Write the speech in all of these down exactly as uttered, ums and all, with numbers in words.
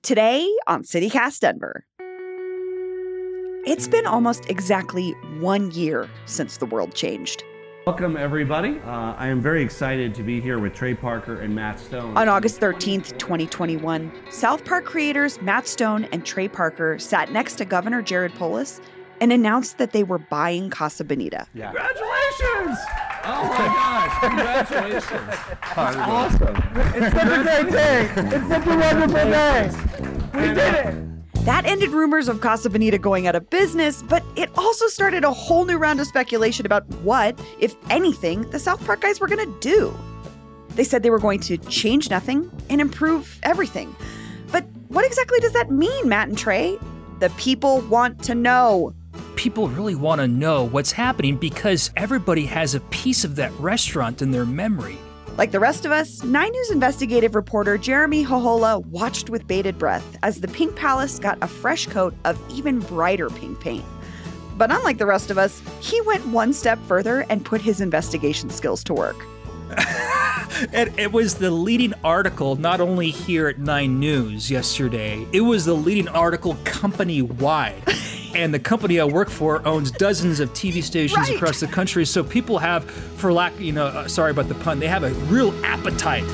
Today on CityCast Denver. It's been almost exactly one year since the world changed. Welcome, everybody. Uh, I am very excited to be here with Trey Parker and Matt Stone. On August thirteenth, twenty twenty-one, South Park creators Matt Stone and Trey Parker sat next to Governor Jared Polis and announced that they were buying Casa Bonita. Yeah. Congratulations! Oh my gosh, congratulations. That's awesome. It's such a great day. It's such a wonderful day. We did it. That ended rumors of Casa Bonita going out of business, but it also started a whole new round of speculation about what, if anything, the South Park guys were going to do. They said they were going to change nothing and improve everything. But what exactly does that mean, Matt and Trey? The people want to know. People really want to know what's happening because everybody has a piece of that restaurant in their memory. Like the rest of us, Nine News investigative reporter Jeremy Hohola watched with bated breath as the Pink Palace got a fresh coat of even brighter pink paint. But unlike the rest of us, he went one step further and put his investigation skills to work. And it was the leading article, not only here at Nine News yesterday, it was the leading article company-wide. And the company I work for owns dozens of T V stations right. across the country. So people have, for lack, you know, uh, sorry about the pun, they have a real appetite.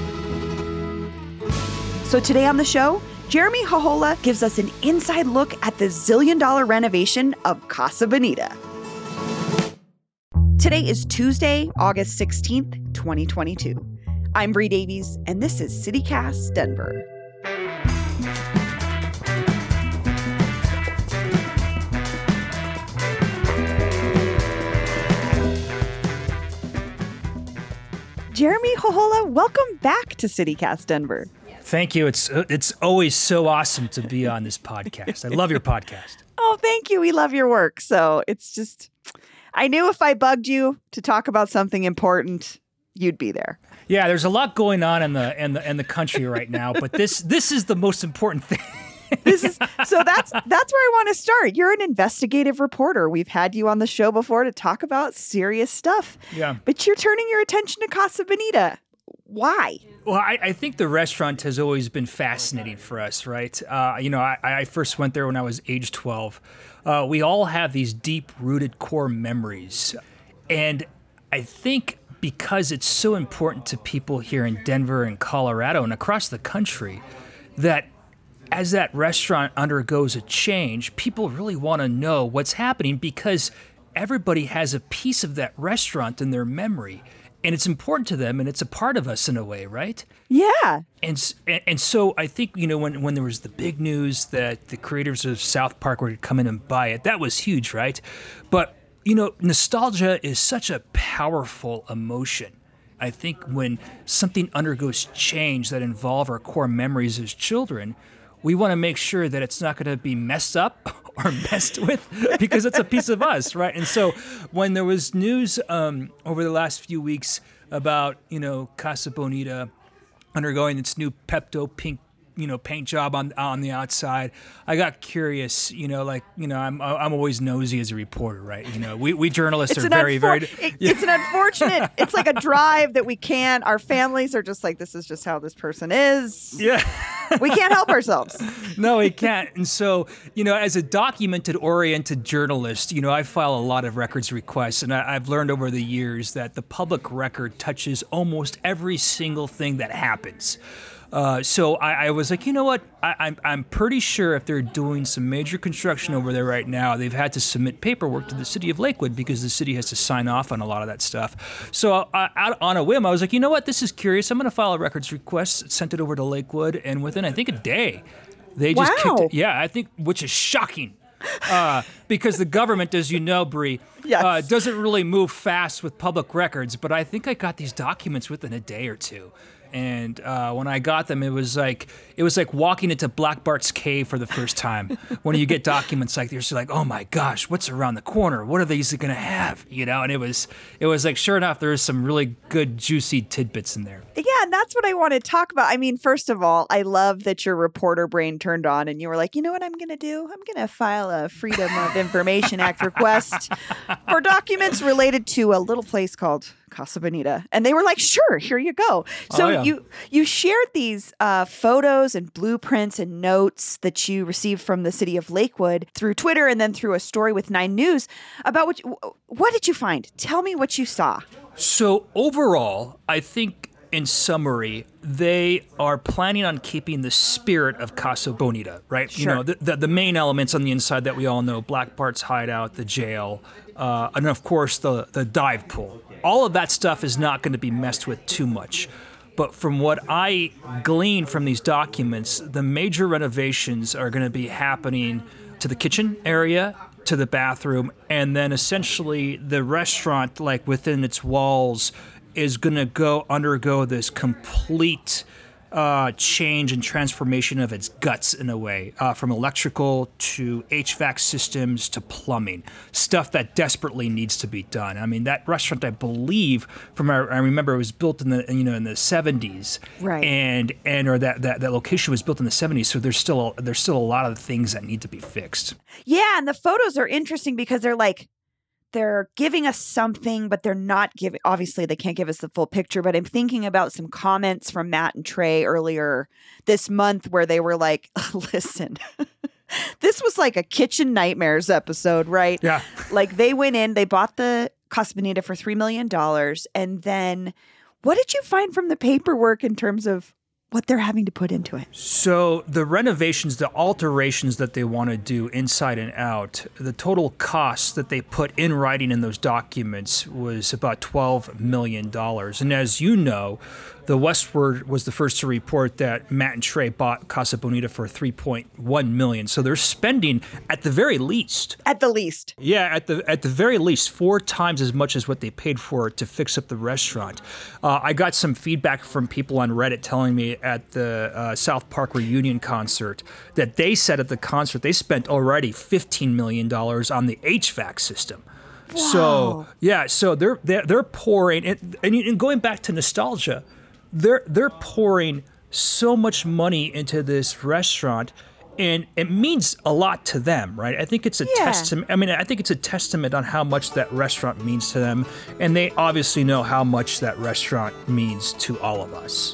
So today on the show, Jeremy Hohola gives us an inside look at the zillion dollar renovation of Casa Bonita. Today is Tuesday, August sixteenth, twenty twenty-two. I'm Bree Davies, and this is CityCast Denver. Jeremy Hohola, welcome back to CityCast Denver. Thank you. It's it's always so awesome to be on this podcast. I love your podcast. Oh, thank you. We love your work. So it's just, I knew if I bugged you to talk about something important, you'd be there. Yeah, there's a lot going on in the in the in the country right now, but this this is the most important thing. This is so that's that's where I want to start. You're an investigative reporter. We've had you on the show before to talk about serious stuff. Yeah. But you're turning your attention to Casa Bonita. Why? Well, I, I think the restaurant has always been fascinating for us, right? Uh, you know, I, I first went there when I was age twelve. Uh, we all have these deep-rooted core memories. And I think because it's so important to people here in Denver and Colorado and across the country that as that restaurant undergoes a change, people really want to know what's happening because everybody has a piece of that restaurant in their memory. And it's important to them, and it's a part of us in a way, right? Yeah. And and so I think, you know, when, when there was the big news that the creators of South Park were to come in and buy it, that was huge, right? But, you know, nostalgia is such a powerful emotion. I think when something undergoes change that involve our core memories as children, we want to make sure that it's not going to be messed up or messed with because it's a piece of us, right? And so when there was news um, over the last few weeks about, you know, Casa Bonita undergoing its new Pepto pink, you know, paint job on on the outside, I got curious, you know, like, you know, I'm I'm always nosy as a reporter, right? You know, we, we journalists It's are an very, unfor- very... it- yeah. It's an unfortunate, it's like a drive that we can't, our families are just like, this is just how this person is. Yeah. We can't help ourselves. No, he can't. And so, you know, as a documented-oriented journalist, you know, I file a lot of records requests, and I, I've learned over the years that the public record touches almost every single thing that happens. Uh, so I, I was like, you know what? I, I'm I'm pretty sure if they're doing some major construction over there right now, they've had to submit paperwork to the city of Lakewood because the city has to sign off on a lot of that stuff. So I, out on a whim, I was like, you know what? This is curious. I'm going to file a records request, sent it over to Lakewood, and within I think a day, they just Wow. kicked it. Yeah, I think, which is shocking. Uh, because the government, as you know, Bree, Yes. uh, doesn't really move fast with public records. But I think I got these documents within a day or two. And uh, when I got them, it was like it was like walking into Black Bart's cave for the first time. When you get documents like this, you're like, oh my gosh, what's around the corner? What are these going to have? You know, and it was it was like, sure enough, there was some really good, juicy tidbits in there. Yeah, and that's what I want to talk about. I mean, first of all, I love that your reporter brain turned on and you were like, you know what I'm going to do? I'm going to file a Freedom of Information Act request for documents related to a little place called Casa Bonita. And they were like, sure, here you go. So Oh, yeah. you you shared these uh, photos and blueprints and notes that you received from the city of Lakewood through Twitter and then through a story with Nine News about what you, what did you find? Tell me what you saw. So overall, I think in summary, they are planning on keeping the spirit of Casa Bonita, right? You Sure. know, the, the, the main elements on the inside that we all know, Black Bart's hideout, the jail, uh, and of course the, the dive pool. All of that stuff is not going to be messed with too much. But from what I glean from these documents, the major renovations are going to be happening to the kitchen area, to the bathroom, and then essentially the restaurant, like within its walls, is going to go undergo this complete uh, change and transformation of its guts in a way, uh, from electrical to H V A C systems to plumbing, stuff that desperately needs to be done. I mean, that restaurant, I believe, from our, I remember, it was built in the you know in the seventies, Right. And and or that, that that location was built in the seventies, so there's still a, there's still a lot of things that need to be fixed. Yeah, and the photos are interesting because they're like, they're giving us something, but they're not giving, obviously they can't give us the full picture, but I'm thinking about some comments from Matt and Trey earlier this month where they were like, listen, this was like a Kitchen Nightmares episode, right? Yeah. Like they went in, they bought the Casa Bonita for three million dollars. And then what did you find from the paperwork in terms of what they're having to put into it? So the renovations, the alterations that they want to do inside and out, the total cost that they put in writing in those documents was about twelve million dollars. And as you know, the Westward was the first to report that Matt and Trey bought Casa Bonita for three point one million dollars. So they're spending, at the very least, At the least. yeah, at the at the very least, four times as much as what they paid for to fix up the restaurant. Uh, I got some feedback from people on Reddit telling me at the uh, South Park reunion concert that they said at the concert they spent already fifteen million dollars on the H V A C system. So yeah, so they're they're, they're pouring, and, and going back to nostalgia, they're they're pouring so much money into this restaurant. And it means a lot to them, right? I think it's a Yeah. testament. I mean, I think it's a testament on how much that restaurant means to them. And they obviously know how much that restaurant means to all of us.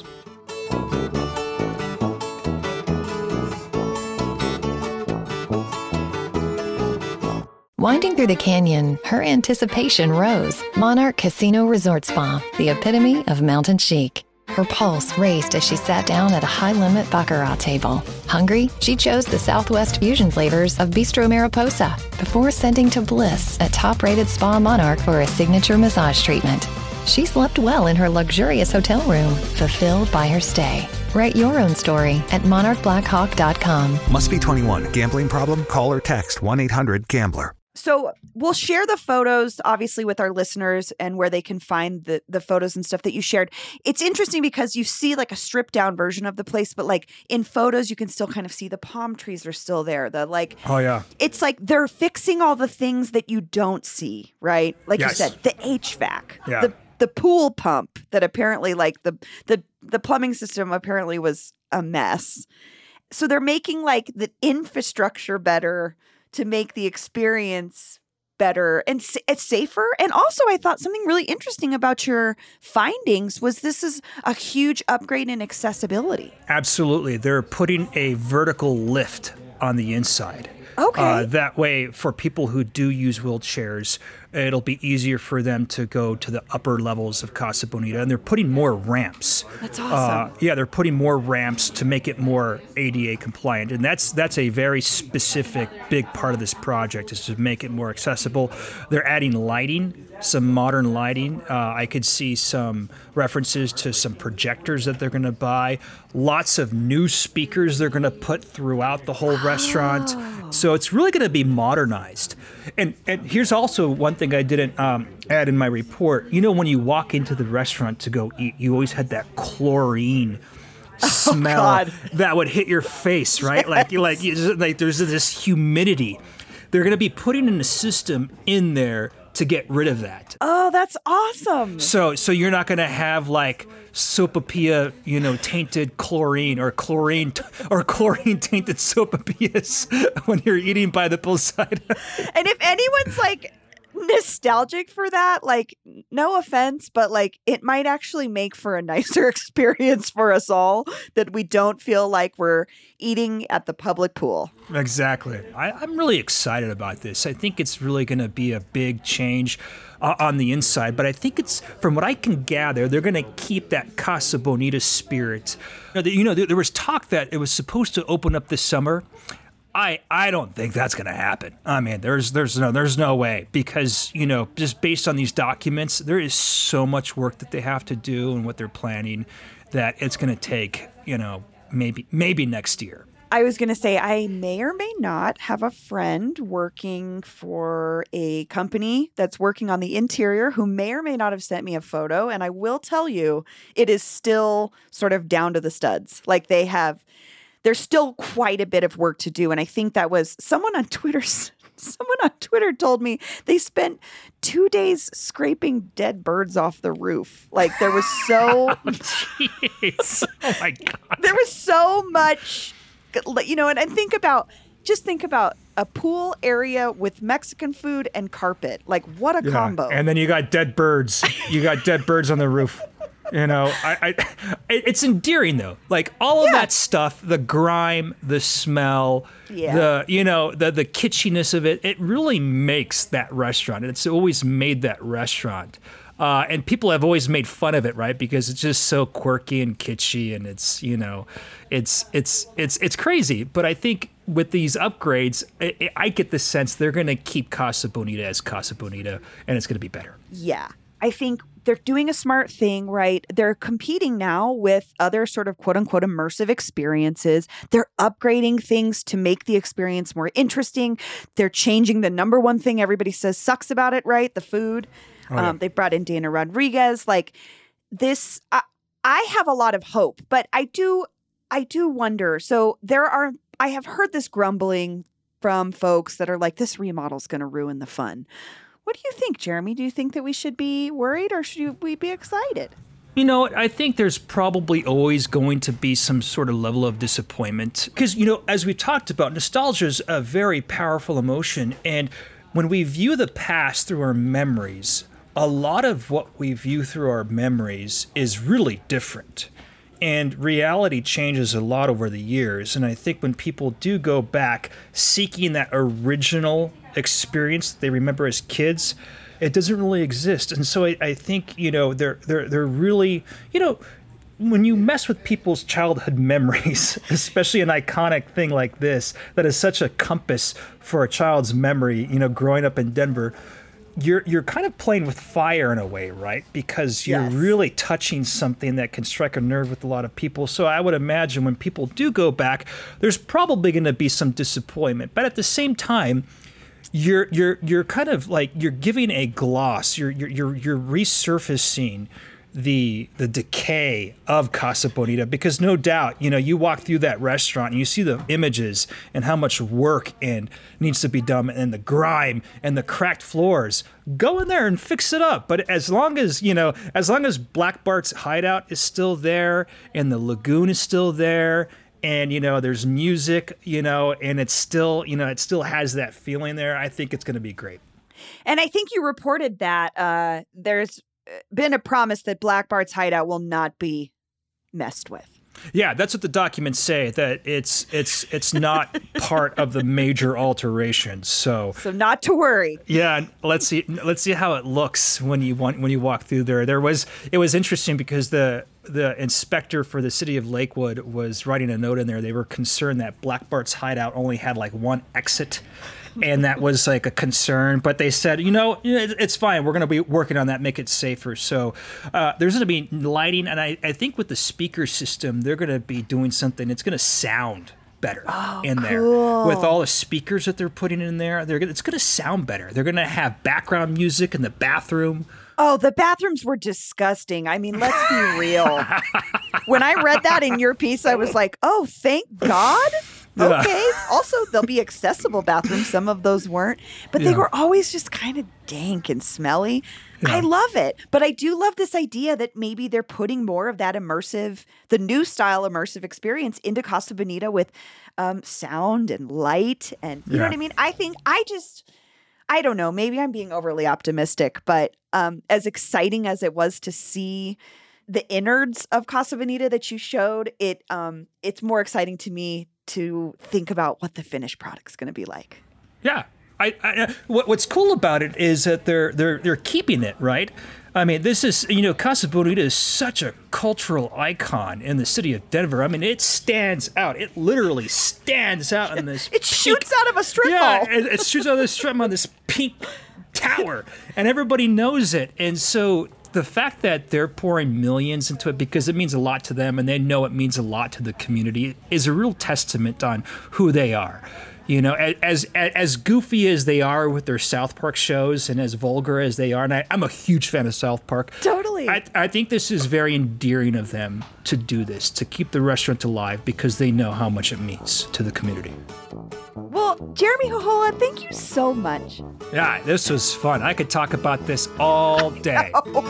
Winding through the canyon, her anticipation rose. Monarch Casino Resort Spa, the epitome of mountain chic. Her pulse raced as she sat down at a high-limit baccarat table. Hungry, she chose the Southwest fusion flavors of Bistro Mariposa before sending to Bliss, a top-rated spa Monarch, for a signature massage treatment. She slept well in her luxurious hotel room, fulfilled by her stay. Write your own story at monarch black hawk dot com. Must be twenty-one. Gambling problem? Call or text one eight hundred gambler. So we'll share the photos, obviously, with our listeners and where they can find the, the photos and stuff that you shared. It's interesting because you see like a stripped down version of the place, but like in photos, you can still kind of see the palm trees are still there. The like, Oh, yeah. it's like they're fixing all the things that you don't see, right? Like Yes. you said, the H V A C, Yeah. the the pool pump that apparently like the the the plumbing system apparently was a mess. So they're making like the infrastructure better to make the experience better and sa- it's safer. And also I thought something really interesting about your findings was this is a huge upgrade in accessibility. Absolutely. They're putting a vertical lift on the inside. Okay. Uh, that way, for people who do use wheelchairs, it'll be easier for them to go to the upper levels of Casa Bonita. And they're putting more ramps. That's awesome. Uh, yeah, they're putting more ramps to make it more A D A compliant. And that's that's a very specific, big part of this project, is to make it more accessible. They're adding lighting, some modern lighting. Uh, I could see some references to some projectors that they're going to buy. Lots of new speakers they're going to put throughout the whole restaurant. So it's really going to be modernized. And and here's also one thing I didn't um, add in my report. You know, when you walk into the restaurant to go eat, you always had that chlorine smell God. that would hit your face, right? Like you like you just, like there's this humidity. They're going to be putting in a system in there to get rid of that. Oh, that's awesome. So so you're not going to have like sopapilla, you know, tainted chlorine or chlorine t- or chlorine tainted sopapillas when you're eating by the poolside. And if anyone's like nostalgic for that, like, no offense, but like it might actually make for a nicer experience for us all that we don't feel like we're eating at the public pool. Exactly. I, I'm really excited about this. I think it's really going to be a big change uh, on the inside, but I think it's, from what I can gather, they're going to keep that Casa Bonita spirit. You know, the, you know there, there was talk that it was supposed to open up this summer. I, I don't think that's going to happen. I mean, there's there's no there's no way, because, you know, just based on these documents, there is so much work that they have to do and what they're planning that it's going to take, you know, maybe maybe next year. I was going to say, I may or may not have a friend working for a company that's working on the interior who may or may not have sent me a photo. And I will tell you, it is still sort of down to the studs. Like they have... There's still quite a bit of work to do. And I think that was someone on Twitter. Someone on Twitter told me they spent two days scraping dead birds off the roof. Like there was so, oh, jeez. Oh my God. There was so much, you know, and, and think about, just think about a pool area with Mexican food and carpet. Like what a yeah. combo. And then you got dead birds. You got dead birds on the roof. You know, I, I, it's endearing though. Like all of yeah. that stuff, the grime, the smell, yeah. the, you know, the, the kitschiness of it, it really makes that restaurant. It's always made that restaurant. Uh, and people have always made fun of it, right? Because it's just so quirky and kitschy, and it's, you know, it's, it's, it's, it's crazy. But I think with these upgrades, I, I get the sense they're going to keep Casa Bonita as Casa Bonita, and it's going to be better. Yeah. I think they're doing a smart thing, right? They're competing now with other sort of quote unquote immersive experiences. They're upgrading things to make the experience more interesting. They're changing the number one thing everybody says sucks about it, right? The food. Oh, yeah. um, they brought in Dana Rodriguez. Like this, I, I have a lot of hope, but I do, I do wonder. So there are, I have heard this grumbling from folks that are like, this remodel's going to ruin the fun. What do you think, Jeremy? Do you think that we should be worried or should we be excited? You know, I think there's probably always going to be some sort of level of disappointment. Because, you know, as we've talked about, nostalgia is a very powerful emotion. And when we view the past through our memories, a lot of what we view through our memories is really different. And reality changes a lot over the years. And I think when people do go back seeking that original experience they remember as kids, it doesn't really exist. And so I, I think, you know, they're they're they're really, you know, when you mess with people's childhood memories, especially an iconic thing like this that is such a compass for a child's memory, you know, growing up in Denver, you're you're kind of playing with fire in a way, right? Because you're yes. really touching something that can strike a nerve with a lot of people. So I would imagine when people do go back, there's probably going to be some disappointment. But at the same time, you're you're you're kind of like you're giving a gloss. You're you're you're, you're resurfacing the the decay of Casa Bonita, because no doubt, you know, you walk through that restaurant and you see the images and how much work and needs to be done, and the grime and the cracked floors. Go in there and fix it up. But as long as, you know, as long as Black Bart's hideout is still there and the lagoon is still there, and, you know, there's music, you know, and it's still, you know, it still has that feeling there, I think it's going to be great. And I think you reported that uh, there's been a promise that Black Bart's hideout will not be messed with. Yeah, that's what the documents say, that it's it's it's not part of the major alterations. So So not to worry. Yeah, let's see let's see how it looks when you want when you walk through there. There was it was interesting because the the inspector for the city of Lakewood was writing a note in there. They were concerned that Black Bart's hideout only had like one exit. And that was like a concern, but they said, you know, it's fine. We're going to be working on that, make it safer. So uh, there's going to be lighting, and I, I think with the speaker system, they're going to be doing something. It's going to sound better oh, in cool. there with all the speakers that they're putting in there. They're gonna, it's going to sound better. They're going to have background music in the bathroom. Oh, the bathrooms were disgusting. I mean, let's be real. When I read that in your piece, I was like, oh, thank God. Yeah. Okay. Also, there'll be accessible bathrooms. Some of those weren't, but they Yeah. were always just kind of dank and smelly. Yeah. I love it. But I do love this idea that maybe they're putting more of that immersive, the new style immersive experience into Casa Bonita with um, sound and light. And you know Yeah. what I mean? I think I just, I don't know. Maybe I'm being overly optimistic, but um, as exciting as it was to see the innards of Casa Bonita that you showed, it um, it's more exciting to me to think about what the finished product's going to be like. Yeah. I, I what, what's cool about it is that they're they're they're keeping it, right? I mean, this is, you know, Casa Bonita is such a cultural icon in the city of Denver. I mean, it stands out. It literally stands out in this. It shoots out of a strip Yeah, mall. it, it shoots out of the strip on this pink tower, and everybody knows it. And so the fact that they're pouring millions into it because it means a lot to them, and they know it means a lot to the community, is a real testament on who they are. You know, as as as goofy as they are with their South Park shows, and as vulgar as they are, and I, I'm a huge fan of South Park. Totally. I, I think this is very endearing of them to do this, to keep the restaurant alive, because they know how much it means to the community. Well, Jeremy Hohola, thank you so much. Yeah, this was fun. I could talk about this all day.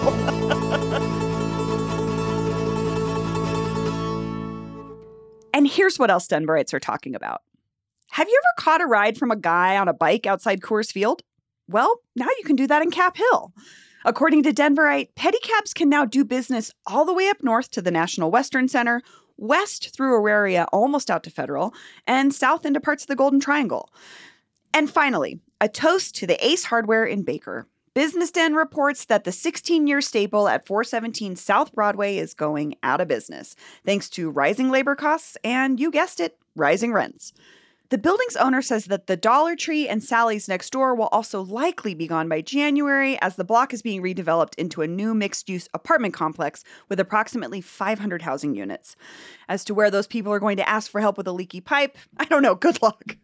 And here's what else Denverites are talking about. Have you ever caught a ride from a guy on a bike outside Coors Field? Well, now you can do that in Cap Hill. According to Denverite, pedicabs can now do business all the way up north to the National Western Center, west through Auraria almost out to Federal, and south into parts of the Golden Triangle. And finally, a toast to the Ace Hardware in Baker. Business Den reports that the sixteen-year staple at four seventeen South Broadway is going out of business, thanks to rising labor costs and, you guessed it, rising rents. The building's owner says that the Dollar Tree and Sally's next door will also likely be gone by January, as the block is being redeveloped into a new mixed-use apartment complex with approximately five hundred housing units. As to where those people are going to ask for help with a leaky pipe, I don't know. Good luck.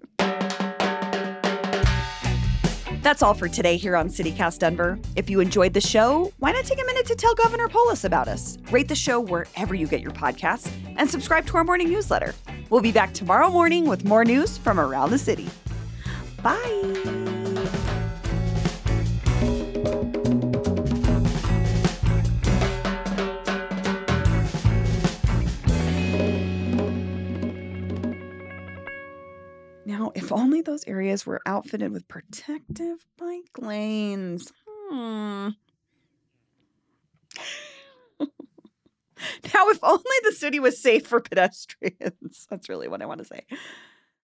That's all for today here on CityCast Denver. If you enjoyed the show, why not take a minute to tell Governor Polis about us? Rate the show wherever you get your podcasts and subscribe to our morning newsletter. We'll be back tomorrow morning with more news from around the city. Bye. Now, if only those areas were outfitted with protective bike lanes. Hmm. Now, if only the city was safe for pedestrians. That's really what I want to say.